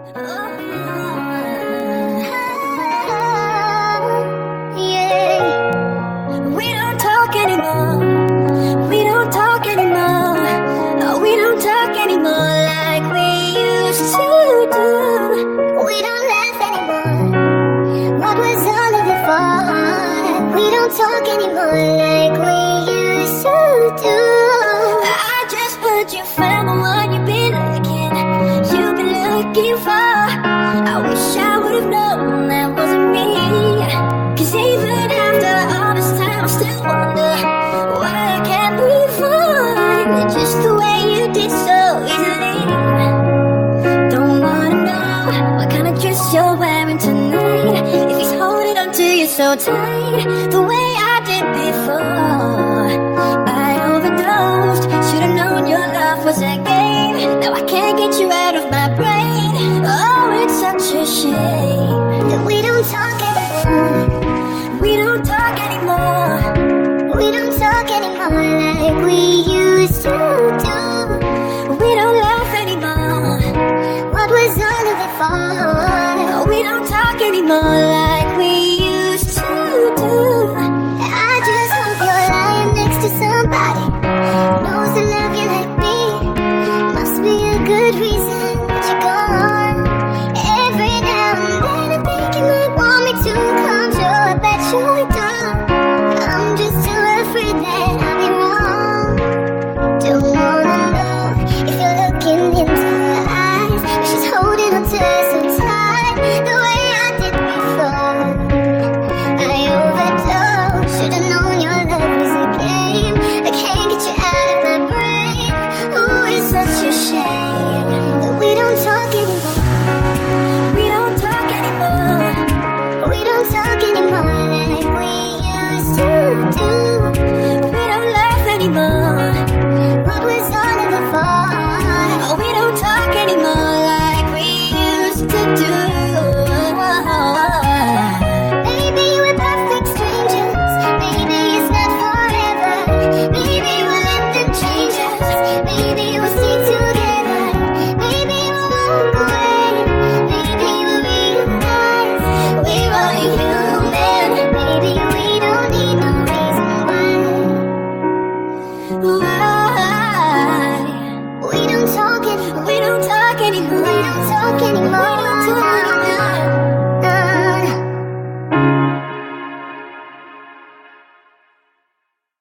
Yeah. We don't talk anymore. We don't talk anymore. No, we don't talk anymore like we used to do. We don't laugh anymore. What was all of it for? We don't talk anymore like we used to do. I just heard you found the one you've been looking for. I wish I would've known that wasn't me. 'Cause even after all this time I still wonder why can't we find just the way you did so easily. Don't wanna know what kind of dress you're wearing tonight, if he's holding on to you so tight the way I did before. I overdosed, should've known your love was a game. Now I can't get you out of my brain. Oh, it's such a shame that we don't talk anymore. We don't talk anymore. We don't talk anymore like we used to do. We don't laugh anymore. What was all of it for? We don't talk anymore like we used to do. I just hope you're lying next to somebody knows to love you like me. Must be a good reason that you're gone. Every now and then I think you might want me to come through. I bet you don't. I'm just too afraid that I'll be wrong. Don't wanna know if you're looking into her eyes, if she's holding on to her so tight the way I did before. I overdosed, should've known your love was a game. I can't get you out of my brain. Oh, it's such a shame that we don't talk anymore. We don't talk anymore. We don't talk anymore like we used to do. We don't laugh anymore. What was all of it for? Oh, we don't talk anymore like we used to do. Maybe we're perfect strangers. Maybe it's not forever. Maybe we'll let them change us. Maybe we'll stay together. Maybe we'll walk away. Maybe we'll realize we're all human. Maybe we don't need no reason why. We don't talk anymore. We don't talk anymore. We don't talk anymore.